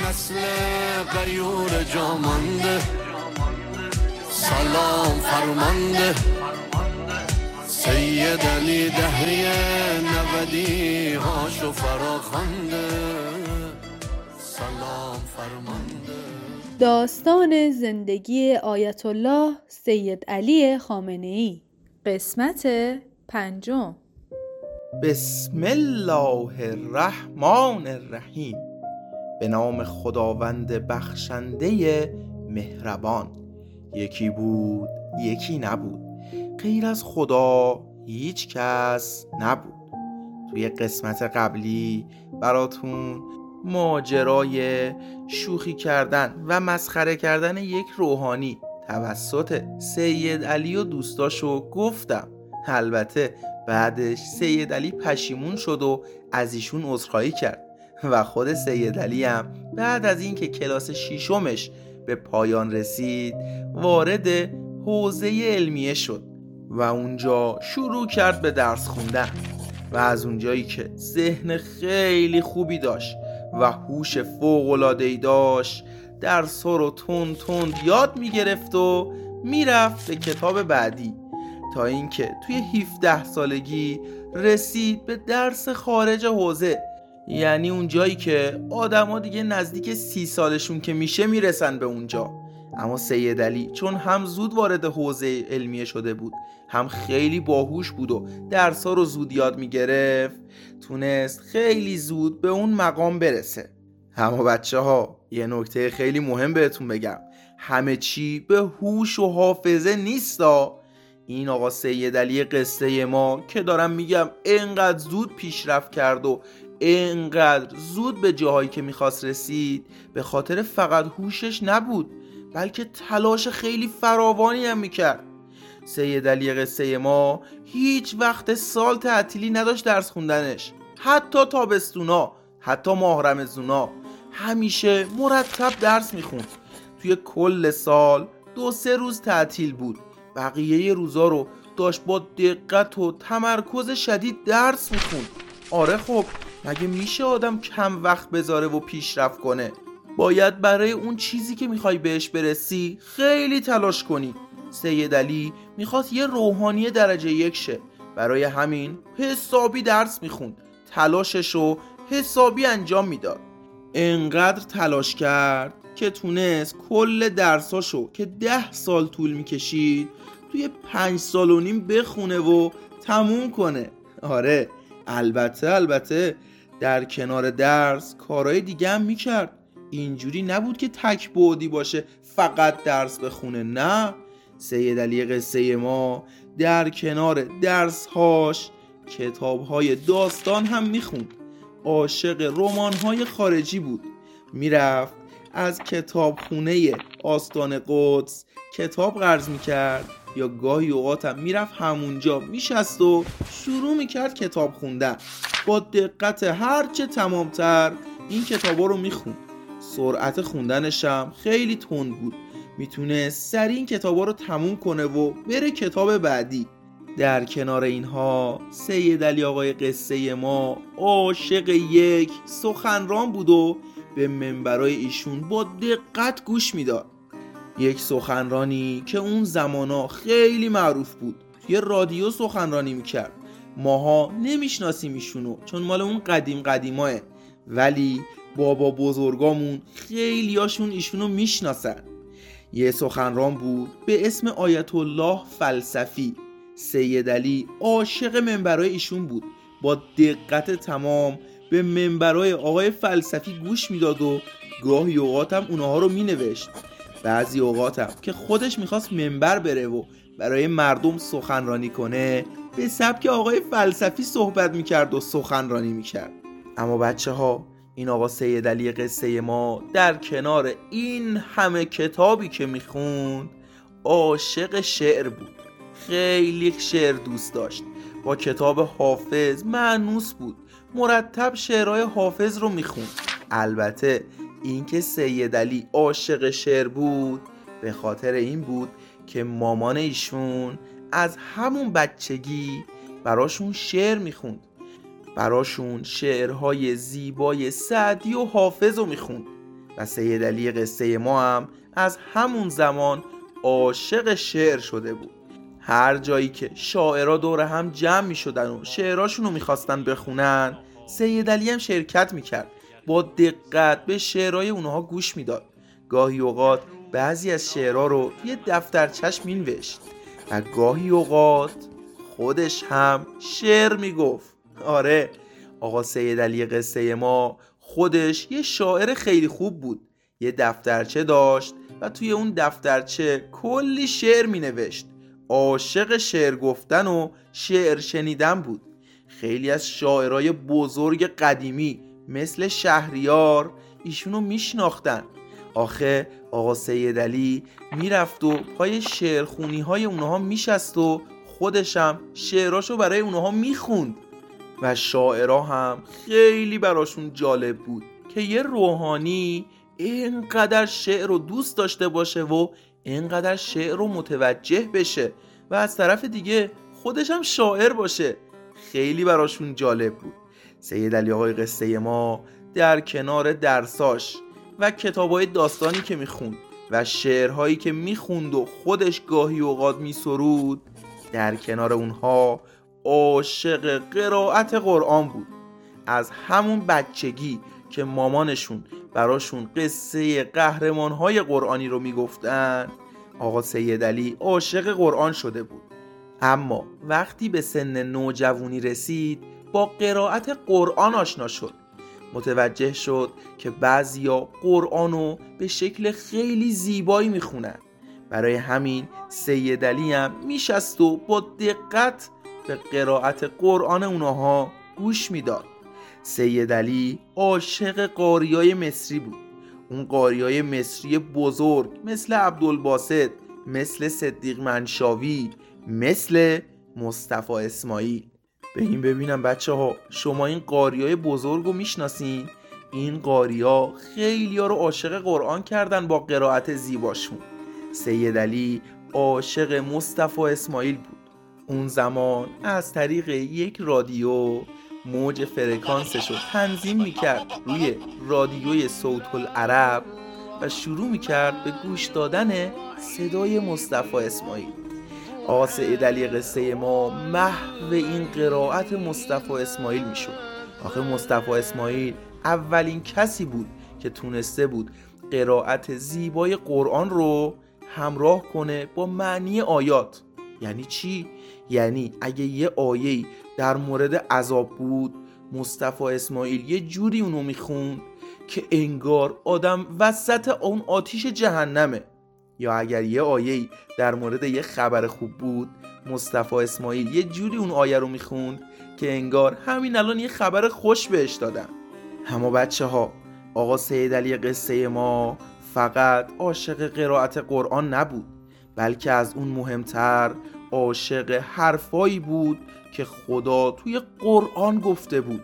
نسل غیور جامانده، سلام فرمانده سید علی دهری نودی هاشو فراخوانده، سلام فرمانده. داستان زندگی آیت الله سید علی خامنه‌ای، قسمت 5. بسم الله الرحمن الرحیم. به نام خداوند بخشنده مهربان. یکی بود یکی نبود، غیر از خدا هیچ کس نبود. توی قسمت قبلی براتون ماجرای شوخی کردن و مسخره کردن یک روحانی توسط سید علی و دوستاشو گفتم. البته بعدش سید علی پشیمون شد و از ایشون عذرخواهی کرد و خود سید علی هم بعد از اینکه کلاس 6مش به پایان رسید وارد حوزه علمیه شد و اونجا شروع کرد به درس خوندن و از اونجایی که ذهن خیلی خوبی داشت و هوش فوق‌العاده‌ای داشت، درس‌ها رو تند یاد می‌گرفت و میرفت به کتاب بعدی، تا اینکه توی 17 سالگی رسید به درس خارج حوزه. یعنی اون جایی که آدما دیگه نزدیک 30 سالشون که میشه میرسن به اونجا. اما سید علی چون هم زود وارد حوزه علمیه شده بود، هم خیلی باهوش بود و درس‌ها رو زود یاد میگرفت، تونست خیلی زود به اون مقام برسه. اما بچه‌ها یه نکته خیلی مهم بهتون بگم، همه چی به هوش و حافظه نیستا. این آقا سید علی قصه ما که دارم میگم اینقدر زود پیشرفت کرد و اینقدر زود به جاهایی که میخواست رسید، به خاطر فقط هوشش نبود، بلکه تلاش خیلی فراوانی هم میکرد. سید علی قصه ما هیچ وقت سال تعطیلی نداشت درس خوندنش، حتی تابستونا، حتی ماه رمضونا، همیشه مرتب درس میخوند. توی کل سال 2-3 روز تعطیل بود، بقیه روزا رو داشت با دقت و تمرکز شدید درس میخوند. آره خب مگه میشه آدم کم وقت بذاره و پیشرفت کنه؟ باید برای اون چیزی که میخوای بهش برسی خیلی تلاش کنی. سید علی میخواست یه روحانی درجه 1 شه، برای همین حسابی درس میخوند، تلاششو حسابی انجام میداد. انقدر تلاش کرد که تونست کل درساشو که 10 سال طول میکشید توی 5 سال و نیم بخونه و تموم کنه. آره البته در کنار درس کارهای دیگه هم میکرد. اینجوری نبود که تک بعدی باشه فقط درس بخونه، نه. سید علی قصه ما در کنار درسهاش کتابهای داستان هم میخوند. عاشق رمان‌های خارجی بود، میرفت از کتابخونه آستان قدس کتاب قرض میکرد یا گاهی اوقات هم میرفت همونجا میشست و شروع میکرد کتاب خوندن. با دقت هرچه تمامتر این کتابا رو میخوند. سرعت خوندنش هم خیلی تند بود، میتونه سریع این کتابا رو تموم کنه و بره کتاب بعدی. در کنار اینها سید علی آقای قصه ما عاشق یک سخنران بود و به منبرای ایشون با دقت گوش میداد. یک سخنرانی که اون زمانا خیلی معروف بود، توی رادیو سخنرانی میکرد. ماها نمیشناسیم ایشونو چون مال اون قدیماه، ولی بابا بزرگامون خیلی هاشون ایشونو میشناسن. یه سخنران بود به اسم آیت الله فلسفی. سید علی عاشق منبرای ایشون بود، با دقت تمام به منبرای آقای فلسفی گوش میداد و گاهی اوقات هم اونها رو مینوشت. بعضی اوقات هم که خودش میخواست منبر بره و برای مردم سخنرانی کنه، به سبک آقای فلسفی صحبت میکرد و سخنرانی میکرد. اما بچه ها، این آقا سید علی قصه ما در کنار این همه کتابی که میخوند عاشق شعر بود. خیلی شعر دوست داشت، با کتاب حافظ مانوس بود، مرتب شعرهای حافظ رو میخوند. البته این که سید علی عاشق شعر بود به خاطر این بود که مامان ایشون از همون بچگی براشون شعر میخوند، براشون شعرهای زیبای سعدی و حافظ رو میخوند و سید علی قصه ما هم از همون زمان عاشق شعر شده بود. هر جایی که شاعرها دور هم جمع می شدن و شعراشون رو می خواستن بخونن، سید علی هم شرکت می کرد. با دقت به شعرهای اونها گوش می داد. گاهی اوقات بعضی از شعرها رو توی دفترچش می نوشت و گاهی اوقات خودش هم شعر می گفت. آره، آقا سید علی قصه ما خودش یه شاعر خیلی خوب بود. یه دفترچه داشت و توی اون دفترچه کلی شعر می نوشت. عاشق شعر گفتن و شعر شنیدن بود. خیلی از شاعرای بزرگ قدیمی مثل شهریار ایشونو میشناختن. آخه آقا سید علی میرفت و پای شعرخونی های اونها میشست و خودشم شعراشو برای اونها میخوند و شاعرها هم خیلی براشون جالب بود که یه روحانی اینقدر شعر رو دوست داشته باشه و اینقدر شعر رو متوجه بشه و از طرف دیگه خودش هم شاعر باشه. خیلی براشون جالب بود. سید علی آقای قصه ما در کنار درساش و کتابای داستانی که میخوند و شعرهایی که میخوند و خودش گاهی اوقات میسرود، در کنار اونها عاشق قرائت قرآن بود. از همون بچگی که مامانشون براشون قصه قهرمانهای قرآنی رو میگفتن، آقا سید علی عاشق قرآن شده بود. اما وقتی به سن نوجوانی رسید با قرائت قرآن آشنا شد. متوجه شد که بعضیا قرآنو به شکل خیلی زیبایی میخونن. برای همین سید علی هم میشست و با دقت به قرائت قرآن اونها گوش میداد. سید علی عاشق قاریای مصری بود. اون قاریای مصری بزرگ مثل عبدالباسط، مثل صدیق منشاوی، مثل مصطفی اسماعیل. ببینم بچه ها، شما این قاریای بزرگ رو میشناسین؟ این قاریا خیلی ها رو عاشق قرآن کردن با قرائت زیباشون. سید علی عاشق مصطفی اسماعیل بود. اون زمان از طریق یک رادیو موج فرکانسش رو تنظیم میکرد روی رادیوی صوت العرب و شروع میکرد به گوش دادن صدای مصطفی اسماعیل. آقا سید علی قصه ما محو این قرائت مصطفی اسماعیل میشد. آخه مصطفی اسماعیل اولین کسی بود که تونسته بود قرائت زیبای قرآن رو همراه کنه با معنی آیات. یعنی چی؟ یعنی اگه یه آیه‌ای در مورد عذاب بود، مصطفی اسماعیل یه جوری اونو میخوند که انگار آدم وسط اون آتیش جهنمه. یا اگر یه آیه‌ای در مورد یه خبر خوب بود، مصطفی اسماعیل یه جوری اون آیه رو میخوند که انگار همین الان یه خبر خوش بهش دادن. اما بچه ها، آقا سید علی قصه ما فقط عاشق قرائت قرآن نبود، بلکه از اون مهمتر عاشق حرفایی بود که خدا توی قرآن گفته بود.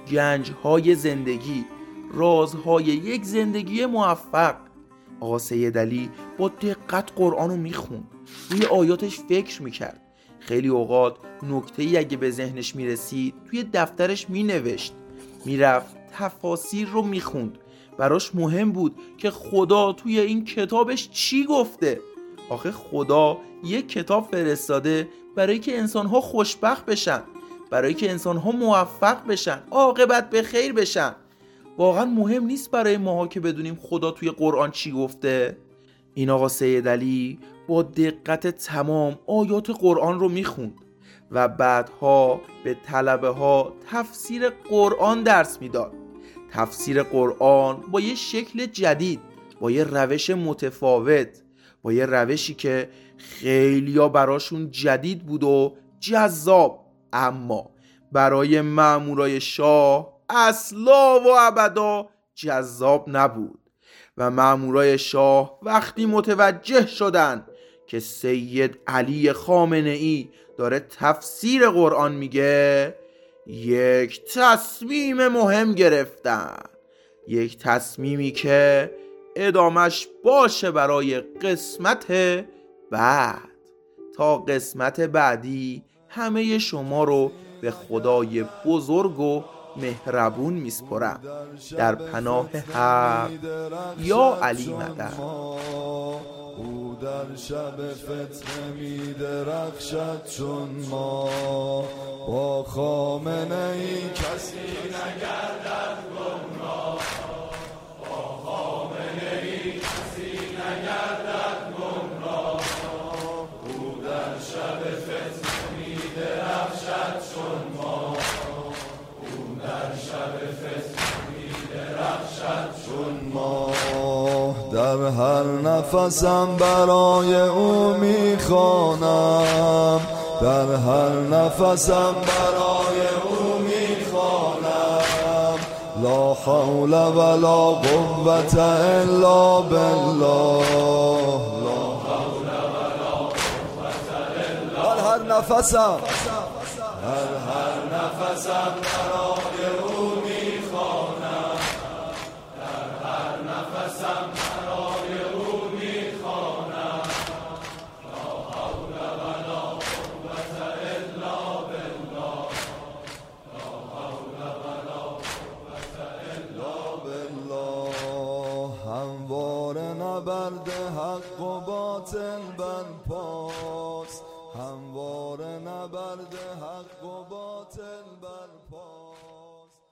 گنج‌های زندگی، رازهای یک زندگی موفق. آقا سید علی با دقت قرآن رو میخوند، روی آیاتش فکر میکرد. خیلی اوقات نکته‌ای اگه به ذهنش میرسید توی دفترش مینوشت، میرفت تفاسیر رو میخوند. براش مهم بود که خدا توی این کتابش چی گفته. آخه خدا یک کتاب فرستاده برای که انسان‌ها خوشبخت بشن، برای که انسان‌ها موفق بشن، عاقبت به خیر بشن. واقعا مهم نیست برای ماها که بدونیم خدا توی قرآن چی گفته. این آقا سید علی با دقت تمام آیات قرآن رو میخوند و بعدها به طلبه ها تفسیر قرآن درس میداد. تفسیر قرآن با یه شکل جدید، با یه روش متفاوت، با یه روشی که خیلیا براشون جدید بود و جذاب، اما برای مامورای شاه اصلا و ابدا جذاب نبود. و مامورای شاه وقتی متوجه شدن که سید علی خامنه ای داره تفسیر قرآن میگه، یک تصمیم مهم گرفتن. یک تصمیمی که ادامش باشه برای قسمت بعد. تا قسمت بعدی همه شما رو به خدای بزرگ و مهربون میسپرم. در پناه حق یا علی مدد. او در شب فتنه می درخشد چون ما، با خامنه ای کسی نگردد گمراه، با خامنه ای کسی نگردد گمراه. او در شب فتنه می درخشد چون ما، او در شب فتنه می درخشد چون ما. در هر نفسم برای او میخوانم، در هر نفسم برای او میخوانم. لا حول ولا قوة الا بالله، لا حول ولا قوة الا. در هر نفسم، در هر نفسم برای او میخوانم، در هر نفسم برای او میخوانم. لا حول ولا قوة الا بالله، لا حول ولا قوة الا بالله. همواره نبرد حق و باطل برپاست، همواره نبرد حق و باطل برپاست.